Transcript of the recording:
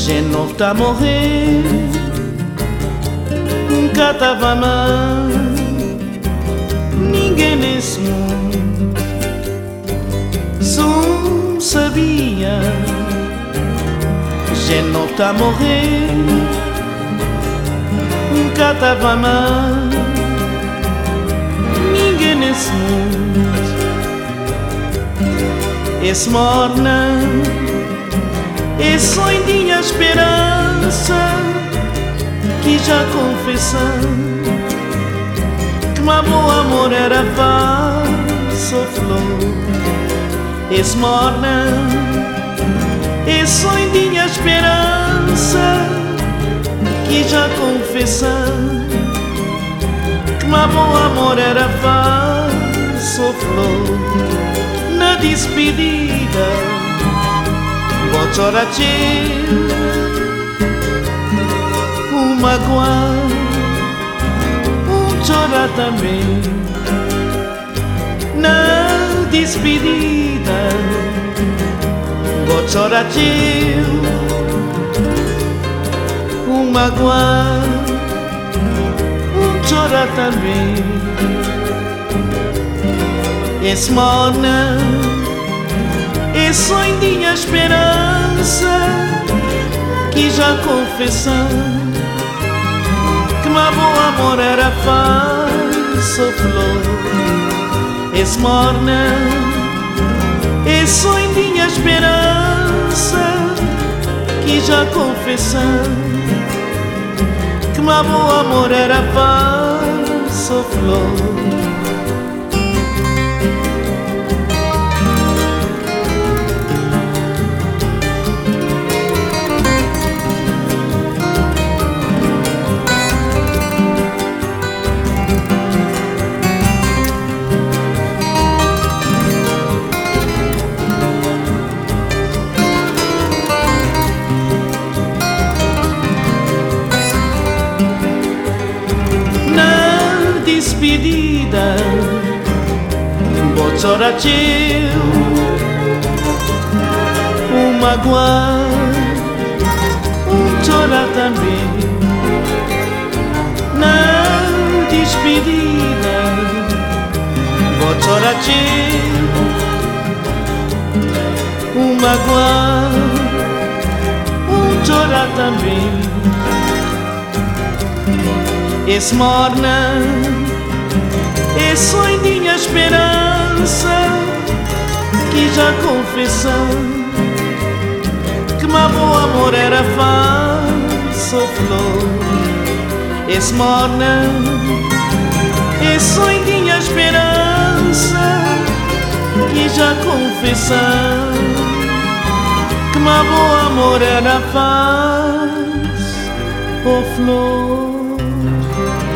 gente não está a morrer, nunca estava a amar ninguém nesse mundo. Só sabia, gente não está a morrer, nunca estava a amar ninguém nesse mundo. Esse morna, esse sonho a esperança que já confessando que meu amor era falso flor. Esse morna, esse sonho a esperança que já confessando que meu amor era falso flor. Na despedida vou chorar magoar, chorar também. Na despedida vou chorar magoar, chorar também. Esse morna, esse sonho de esperança que já confessando que meu amor era falso flor. Esse morna, esse sonho de esperança que já confessando que meu amor era falso flor. Despedida vou chorar magoar, chorar também. Na despedida vou chorar magoar, chorar também. Esse morna, esse sonho de esperança que já confessando que meu amor era falso flor. Esse morna, esse sonho de esperança que já confessando que meu amor era falso flor.